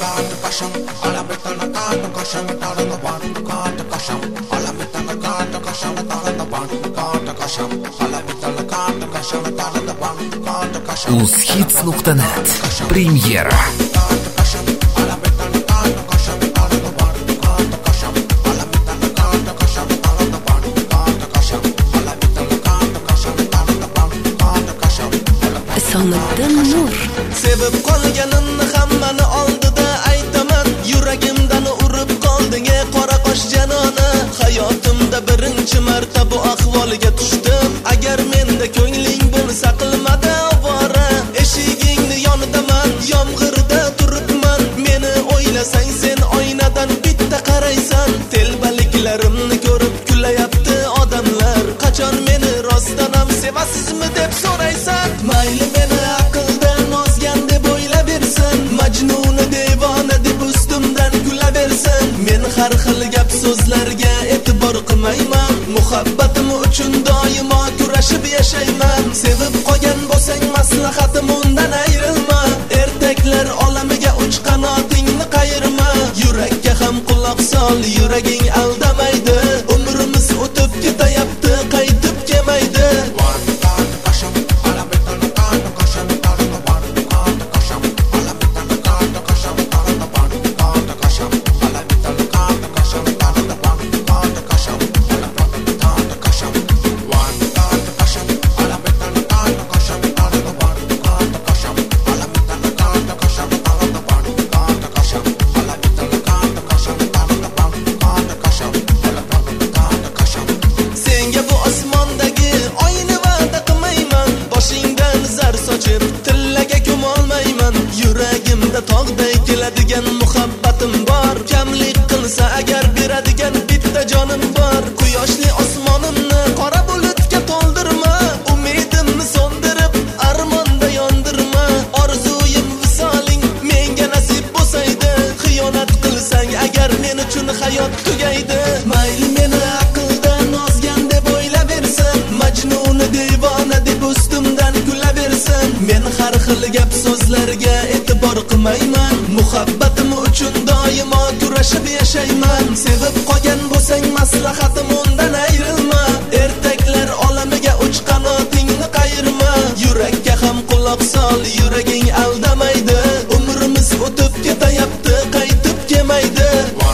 Uzhits.net. Премьера. Isomiddin Nur. Sevib qolganimni hammani oldida aytaman. Yuragimdan urib qolding ey qora qosh janona. Hayotimda birinchi marta bu ahvolga tushdim. Agar menda ko'ngling bo'lsa qilmada ovora. Eshigingni yonidaman, yomg'irda turibman. Meni o'ylasang sen oynadan bitta qaraysan. Telbaliklarimni ko'rib kulayapti odamlar. Qachon meni rostdan ham sevasizmi deb so'raysan. Mayli meni aqldan ozgan deb o'ylaversin. Majnuni devona deb ustimdan kulaversin. Men har xil gap so'zlarga e'tibor qilmayman. Muhabbatim uchun doimo kurashib yashayman. Sevib qolgan bo'lsang maslahatim undan ayrilma. Ertaklar olamiga uch qanotingni qayirma. Yurakka ham quloq sol, yuraging aldamaydi. Umrimiz o'tib ketayapti, qaytib kelmaydi. Yuragimda tog'day keladigan muhabbatim bor. Kamlik qilsa agar beradigan bitta jonim bor. Quyoshli osmonimni qora bulutga to'ldirma. Umidimni so'ndirib armonda yondirma. Orzuyim visoling menga nasib bo'lsaydi. Xiyonat qilsang agar men uchun hayot tugaydi. Mayli meni aqldan ozgan deb o'ylaversin. Majnuni devona deb ustimdan kulaversin. Men har xil gap so'zlarga e'tibor qilmayman. Muhabbatim uchun doimo kurashib yashayman. Sevib qolgan bo'lsang maslahatim undan ayrilma. Ertaklar olamiga uch qanotingni qayirma. Yurakka ham quloq sol, yuraging aldamaydi. Umrimiz o'tib ketayapti, qaytib kelmaydi.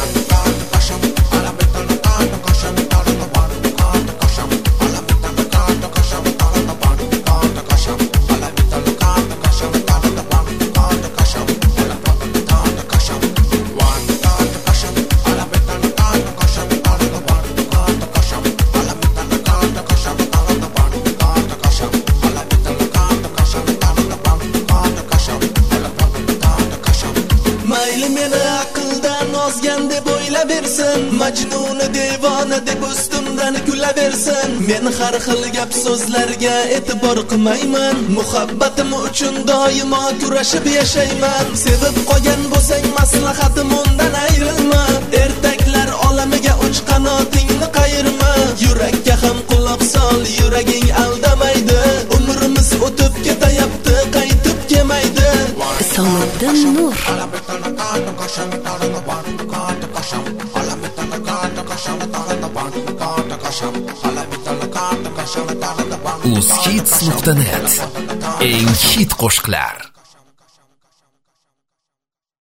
Mayli meni aqldan ozgan deb o'ylaversin. Majnuni devona deb ustimdan kulaversin. Men har xil gap so'zlarga e'tibor qilmayman. Muhabbatim uchun doimo kurashib yashayman. Sevib qolgan bo'lsang maslahatim undan ayrilma. Ertaklar olamiga uch qanotingni qayirma. Yurakka ham quloq sol, yuraging aldamaydi. Umrimiz o'tib ketayapti, qaytib kelmaydi. Isomiddin Nur. Uzhits.net. Eng hit qo'shiqlar.